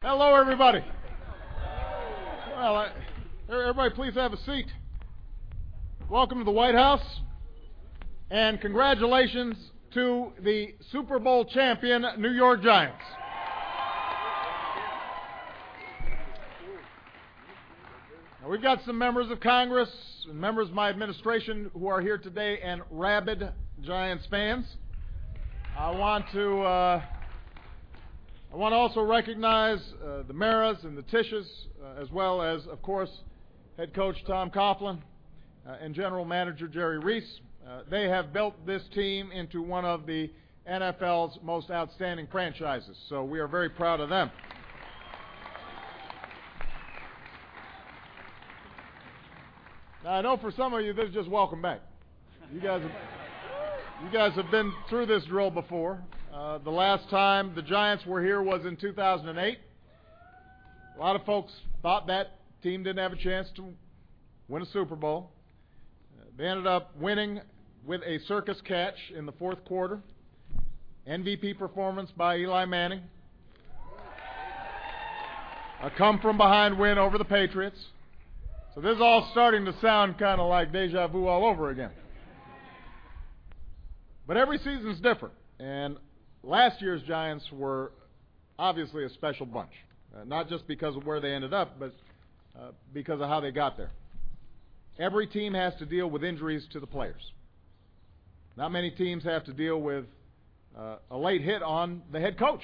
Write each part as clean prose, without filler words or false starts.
Hello, everybody. Well, everybody please have a seat. Welcome to the White House, and congratulations to the Super Bowl champion New York Giants. Now, we've got some members of Congress and members of my administration who are here today and rabid Giants fans. I want to also recognize the Maras and the Tisches, as well as, of course, head coach Tom Coughlin and general manager Jerry Reese. They have built this team into one of the NFL's most outstanding franchises, so we are very proud of them. Now, I know for some of you this is just welcome back. You guys have been through this drill before. The last time the Giants were here was in 2008. A lot of folks thought that team didn't have a chance to win a Super Bowl. They ended up winning with a circus catch in the fourth quarter. MVP performance by Eli Manning. A come-from-behind win over the Patriots. So this is all starting to sound kind of like deja vu all over again. But every season's different, and last year's Giants were obviously a special bunch, not just because of where they ended up, but because of how they got there. Every team has to deal with injuries to the players. Not many teams have to deal with a late hit on the head coach.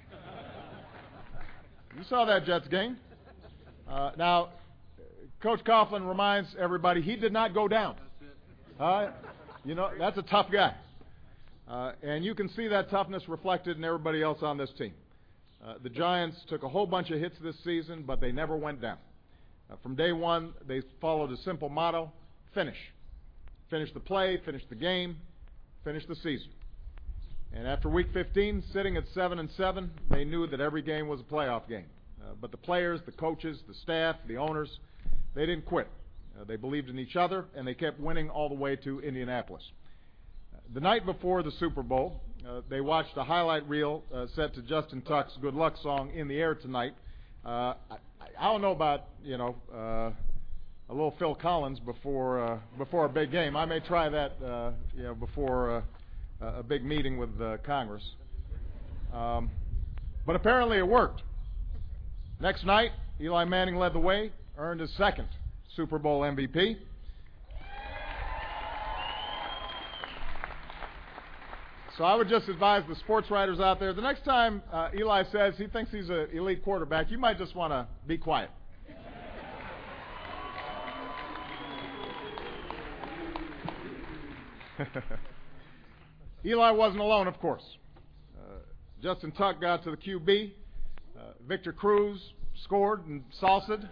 You saw that Jets game. Now, Coach Coughlin reminds everybody he did not go down. That's a tough guy. And you can see that toughness reflected in everybody else on this team. The Giants took a whole bunch of hits this season, but they never went down. From day one, they followed a simple motto: finish. Finish the play, finish the game, finish the season. And after Week 15, sitting at 7-7, they knew that every game was a playoff game. But the players, the coaches, the staff, the owners, they didn't quit. They believed in each other, and they kept winning all the way to Indianapolis. The night before the Super Bowl, they watched a highlight reel set to Justin Tuck's Good Luck song, In the Air Tonight. I don't know about, a little Phil Collins before a big game. I may try that, before a big meeting with Congress. But apparently it worked. Next night, Eli Manning led the way, earned his second Super Bowl MVP. So I would just advise the sports writers out there, the next time Eli says he thinks he's an elite quarterback, you might just want to be quiet. Eli wasn't alone, of course. Justin Tuck got to the QB. Victor Cruz scored and salsa'd.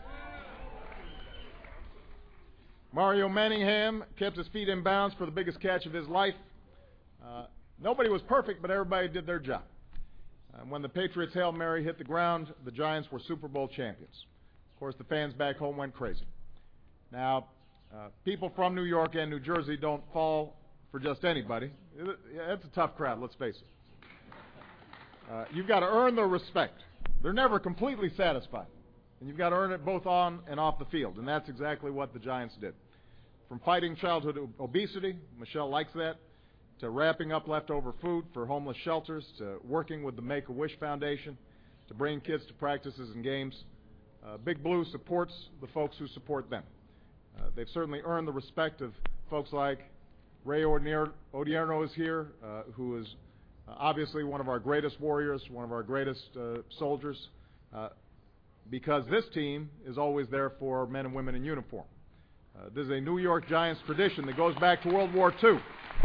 Mario Manningham kept his feet in bounds for the biggest catch of his life. Nobody was perfect, but everybody did their job. When the Patriots' Hail Mary hit the ground, the Giants were Super Bowl champions. Of course, the fans back home went crazy. Now, people from New York and New Jersey don't fall for just anybody. It's a tough crowd, let's face it. You've got to earn their respect. They're never completely satisfied. And you've got to earn it both on and off the field, and that's exactly what the Giants did. From fighting childhood obesity, Michelle likes that, to wrapping up leftover food for homeless shelters, to working with the Make-A-Wish Foundation, to bringing kids to practices and games. Big Blue supports the folks who support them. They've certainly earned the respect of folks like Ray Odierno is here, who is obviously one of our greatest warriors, one of our greatest soldiers, because this team is always there for men and women in uniform. This is a New York Giants tradition that goes back to World War II.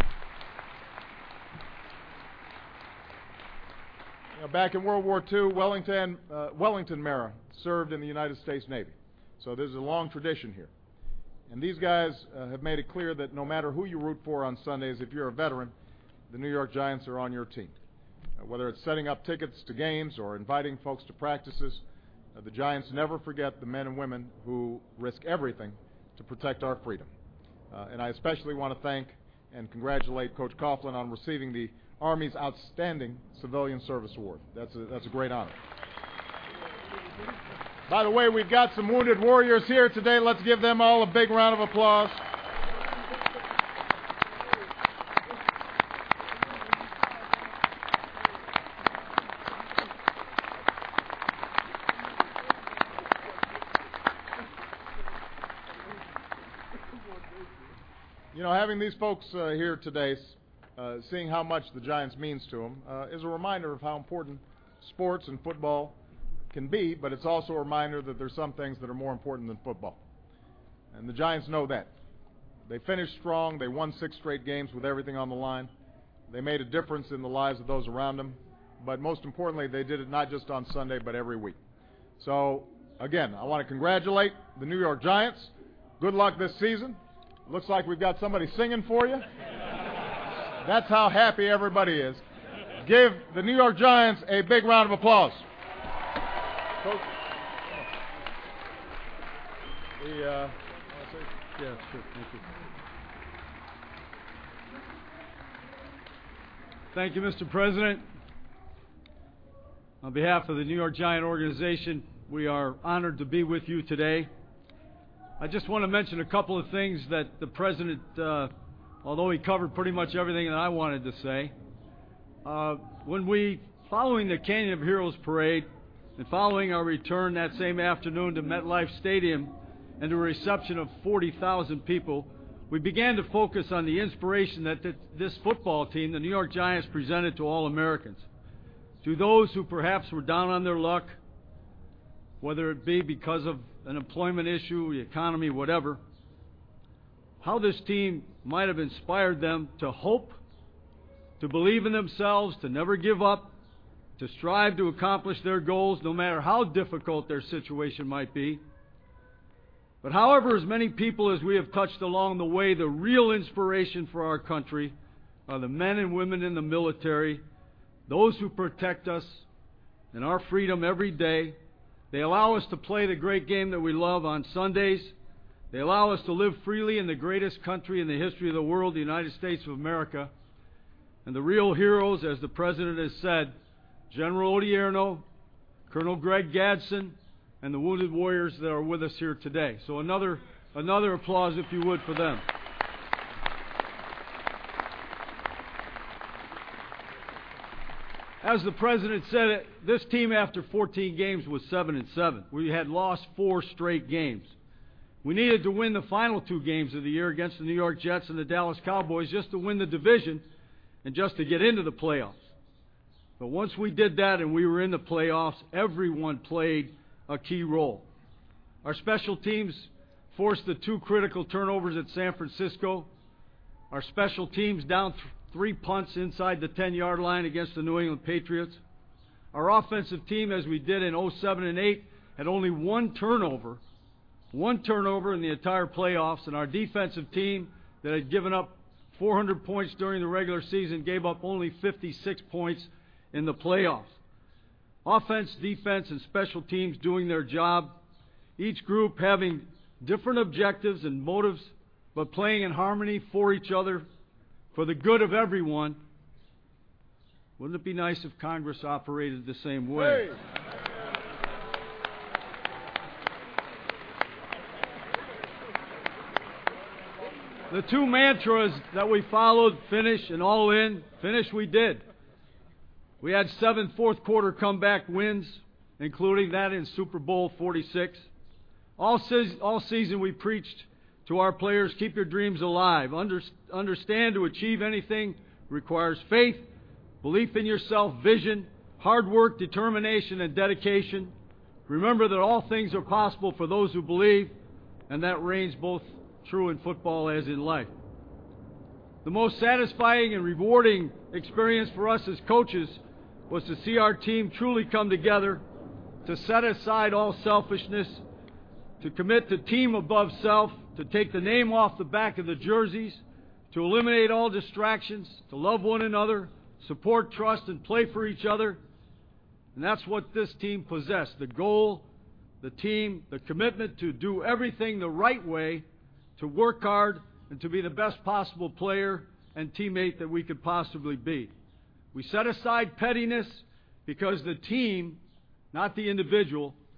Back in World War II, Wellington Mara served in the United States Navy. So there's a long tradition here. And these guys have made it clear that no matter who you root for on Sundays, if you're a veteran, the New York Giants are on your team. Whether it's setting up tickets to games or inviting folks to practices, the Giants never forget the men and women who risk everything to protect our freedom. And I especially want to thank and congratulate Coach Coughlin on receiving the Army's Outstanding Civilian Service Award. That's a great honor. By the way, we've got some wounded warriors here today. Let's give them all a big round of applause. You know, having these folks here today, seeing how much the Giants means to them, is a reminder of how important sports and football can be, but it's also a reminder that there's some things that are more important than football. And the Giants know that. They finished strong. They won 6 straight games with everything on the line. They made a difference in the lives of those around them. But most importantly, they did it not just on Sunday, but every week. So, again, I want to congratulate the New York Giants. Good luck this season. Looks like we've got somebody singing for you. That's how happy everybody is. Give the New York Giants a big round of applause. Coach. Yeah, sure. Thank you. Thank you, Mr. President. On behalf of the New York Giant organization, we are honored to be with you today. I just want to mention a couple of things that the President, although he covered pretty much everything that I wanted to say. Following the Canyon of Heroes parade, and following our return that same afternoon to MetLife Stadium and to a reception of 40,000 people, we began to focus on the inspiration that this football team, the New York Giants, presented to all Americans. To those who perhaps were down on their luck, whether it be because of an employment issue, the economy, whatever, how this team might have inspired them to hope, to believe in themselves, to never give up, to strive to accomplish their goals no matter how difficult their situation might be. But however, as many people as we have touched along the way, the real inspiration for our country are the men and women in the military, those who protect us and our freedom every day. They allow us to play the great game that we love on Sundays. They allow us to live freely in the greatest country in the history of the world, the United States of America. And the real heroes, as the President has said, General Odierno, Colonel Greg Gadsden, and the wounded warriors that are with us here today. So another applause, if you would, for them. As the President said, this team after 14 games was 7-7. We had lost 4 straight games. We needed to win the final 2 games of the year against the New York Jets and the Dallas Cowboys just to win the division and just to get into the playoffs. But once we did that and we were in the playoffs, everyone played a key role. Our special teams forced the 2 critical turnovers at San Francisco. Our special teams down 3 punts inside the 10-yard line against the New England Patriots. Our offensive team, as we did in 07 and 08, had only 1 turnover in the entire playoffs, and our defensive team that had given up 400 points during the regular season gave up only 56 points in the playoffs. Offense, defense, and special teams doing their job, each group having different objectives and motives, but playing in harmony for each other, for the good of everyone. Wouldn't it be nice if Congress operated the same way? Hey. The 2 mantras that we followed, finish and all in, finish we did. We had 7 fourth-quarter comeback wins, including that in Super Bowl 46. All season we preached to our players, keep your dreams alive. Understand to achieve anything requires faith, belief in yourself, vision, hard work, determination, and dedication. Remember that all things are possible for those who believe, and that reigns both true in football as in life. The most satisfying and rewarding experience for us as coaches was to see our team truly come together, to set aside all selfishness, to commit to team above self, to take the name off the back of the jerseys, to eliminate all distractions, to love one another, support, trust, and play for each other. And that's what this team possessed: the goal, the team, the commitment to do everything the right way, to work hard, and to be the best possible player and teammate that we could possibly be. We set aside pettiness because the team, not the individual,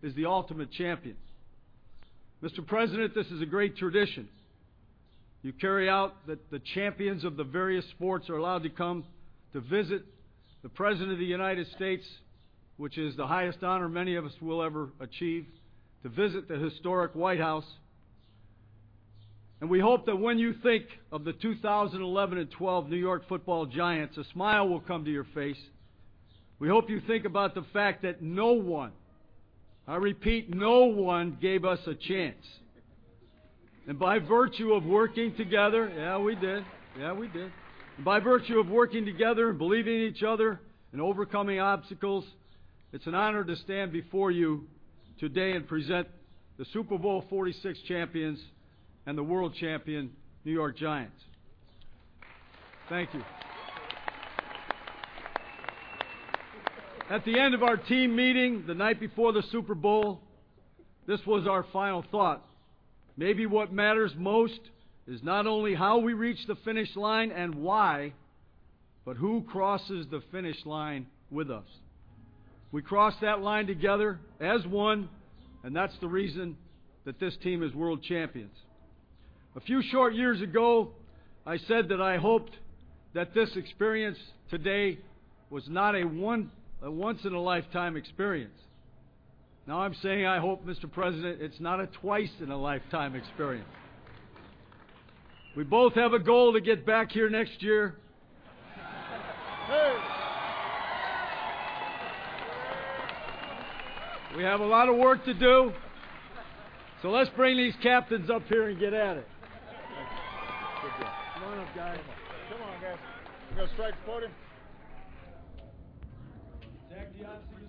is the ultimate champion. Mr. President, this is a great tradition. You carry out that the champions of the various sports are allowed to come to visit the President of the United States, which is the highest honor many of us will ever achieve, to visit the historic White House. And we hope that when you think of the 2011 and 12 New York Football Giants, a smile will come to your face. We hope you think about the fact that no one, I repeat, no one gave us a chance. And by virtue of working together, we did. And by virtue of working together and believing in each other and overcoming obstacles, it's an honor to stand before you today and present the Super Bowl 46 champions and the world champion New York Giants. Thank you. At the end of our team meeting the night before the Super Bowl, this was our final thought. Maybe what matters most is not only how we reach the finish line and why, but who crosses the finish line with us. We crossed that line together as one, and that's the reason that this team is world champions. A few short years ago, I said that I hoped that this experience today was not a once-in-a-lifetime experience. Now I'm saying I hope, Mr. President, it's not a twice-in-a-lifetime experience. We both have a goal to get back here next year. We have a lot of work to do, so let's bring these captains up here and get at it. Good job. Come on up, guys. Come on, guys. We're going to strike the podium. Zach Diopsy.